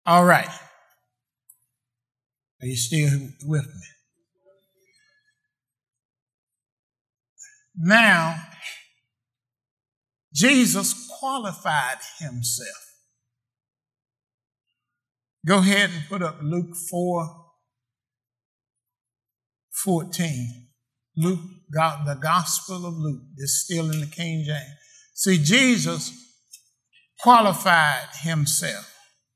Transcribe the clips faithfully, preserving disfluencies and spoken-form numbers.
All right. Are you still with me? Now, Jesus qualified himself. Go ahead and put up Luke four fourteen. Luke, God, the Gospel of Luke is still in the King James. See, Jesus qualified himself.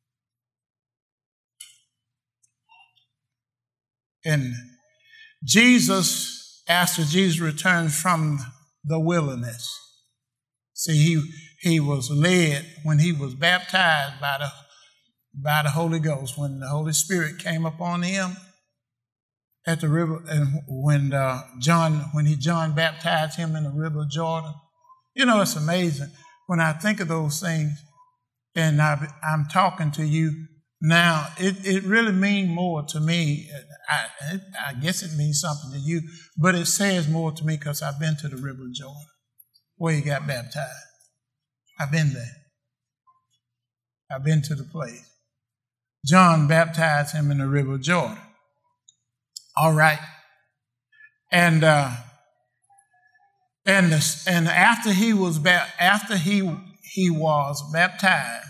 And Jesus, after Jesus returned from the wilderness, see, he, he was led when he was baptized by the, by the Holy Ghost, when the Holy Spirit came upon him at the river, and when uh, John, when he John baptized him in the river of Jordan. You know, it's amazing when I think of those things, and I, I'm talking to you now. It, it really means more to me. I, I guess it means something to you, but it says more to me because I've been to the river of Jordan where he got baptized. I've been there. I've been to the place. John baptized him in the river of Jordan. All right. And uh, and the, and after he was ba- after he he was baptized,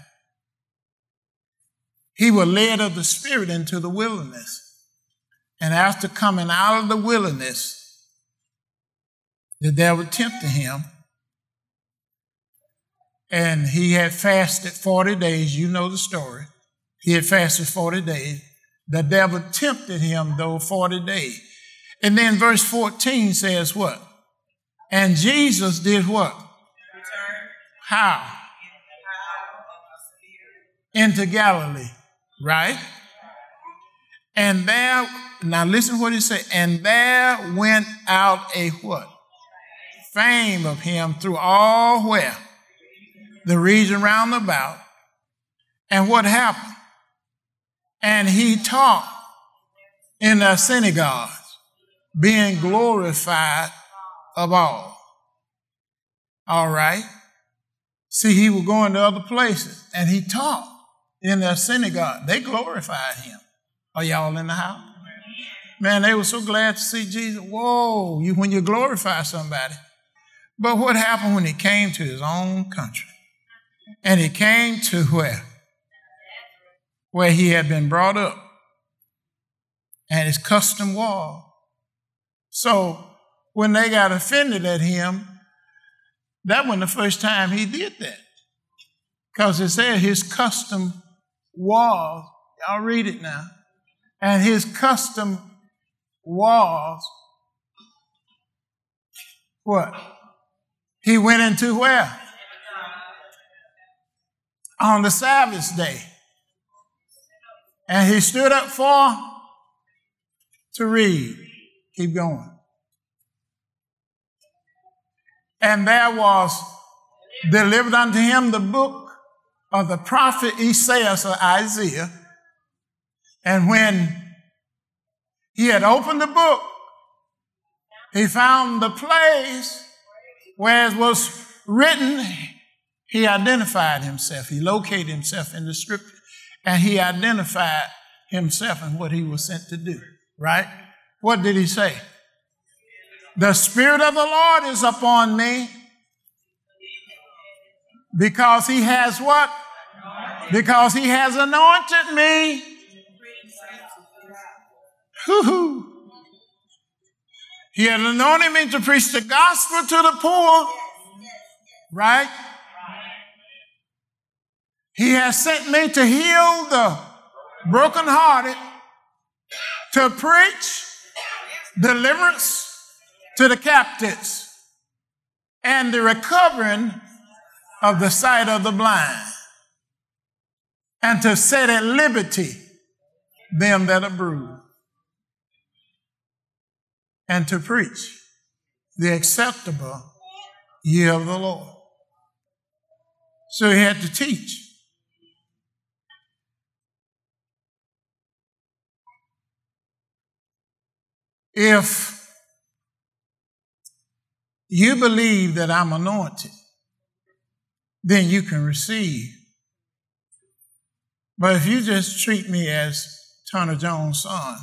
he was led of the Spirit into the wilderness. And after coming out of the wilderness, the devil tempted him. And he had fasted forty days. You know the story. He had fasted forty days. The devil tempted him, though, forty days. And then verse fourteen says what? And Jesus did what? Return. How? Into Galilee, right? And there, now listen what he said. And there went out a what? Fame of him through all where? The region round about. And what happened? And he taught in the synagogues, being glorified of all. All right. See, he was going to other places, and he taught in their synagogue. They glorified him. Are y'all in the house? Man, they were so glad to see Jesus. Whoa, you when you glorify somebody. But what happened when he came to his own country? And he came to where? Where he had been brought up. And his custom was. So when they got offended at him, that wasn't the first time he did that. Because it said his custom was, y'all read it now, and his custom was what? He went into where? On the Sabbath day. And he stood up for to read. Keep going. And there was delivered unto him the book of the prophet Isaiah or Isaiah. And when he had opened the book, he found the place where it was written. He identified himself. He located himself in the scripture. And he identified himself and what he was sent to do. Right? What did he say? The Spirit of the Lord is upon me because he has what? Because he has anointed me. Hoo-hoo. He had anointed me to preach the gospel to the poor. Right? He has sent me to heal the brokenhearted, to preach deliverance to the captives, and the recovering of the sight of the blind, and to set at liberty them that are bruised, and to preach the acceptable year of the Lord. So he had to teach. If you believe that I'm anointed, then you can receive But if you just treat me as Turner Jones' son,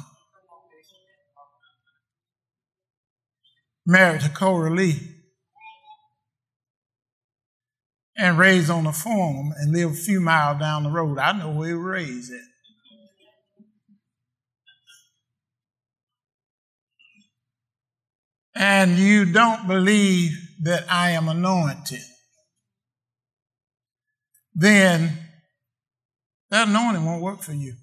married to Cora Lee, and raised on a farm and lived a few miles down the road, I know where he was raised at. And you don't believe that I am anointed, then that anointing won't work for you.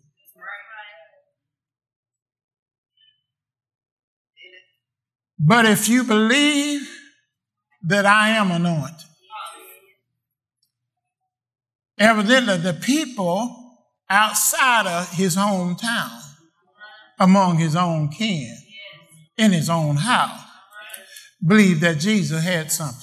But if you believe that I am anointed, evidently the people outside of his hometown, among his own kin, in his own house, believed that Jesus had something.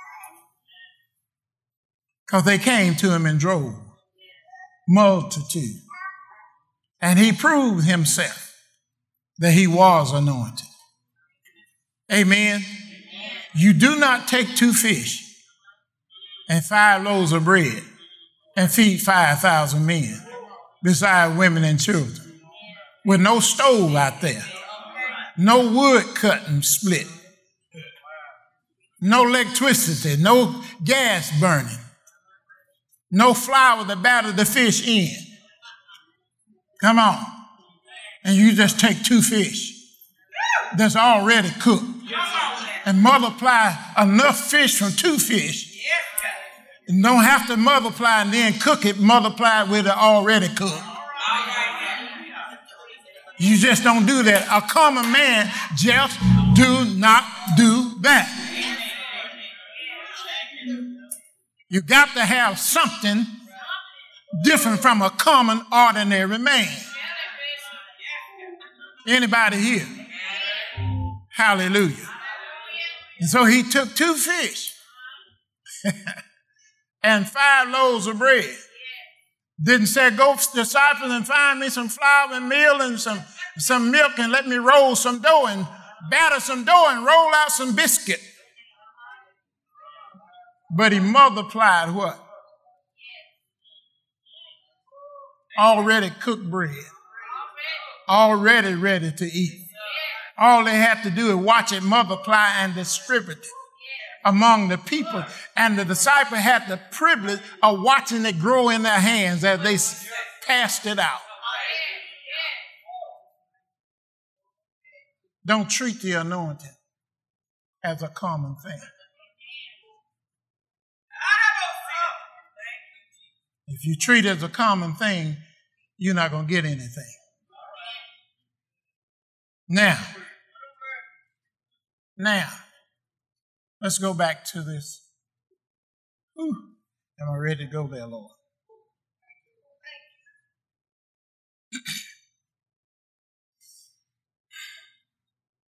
Because they came to him in droves, multitude. And he proved himself that he was anointed. Amen. Amen. You do not take two fish and five loaves of bread and feed five thousand men, besides women and children, with no stove out there, no wood cut and split, no electricity, no gas burning, no flour to batter the fish in. Come on. And you just take two fish that's already cooked and multiply enough fish from two fish. You don't have to multiply and then cook it, multiply it with it already cooked. You just don't do that. A common man just do not do that. You got to have something different from a common, ordinary man. Anybody here? Hallelujah. And so he took two fish and five loaves of bread. Didn't say, go disciples and find me some flour and meal and some, some milk and let me roll some dough and batter some dough and roll out some biscuit. But he multiplied what? Already cooked bread. Already ready to eat. All they had to do is watch it multiply and distribute it among the people. And the disciple had the privilege of watching it grow in their hands as they passed it out. Don't treat the anointing as a common thing. If you treat it as a common thing, you're not going to get anything. Now, now, let's go back to this. Whew. Am I ready to go there, Lord?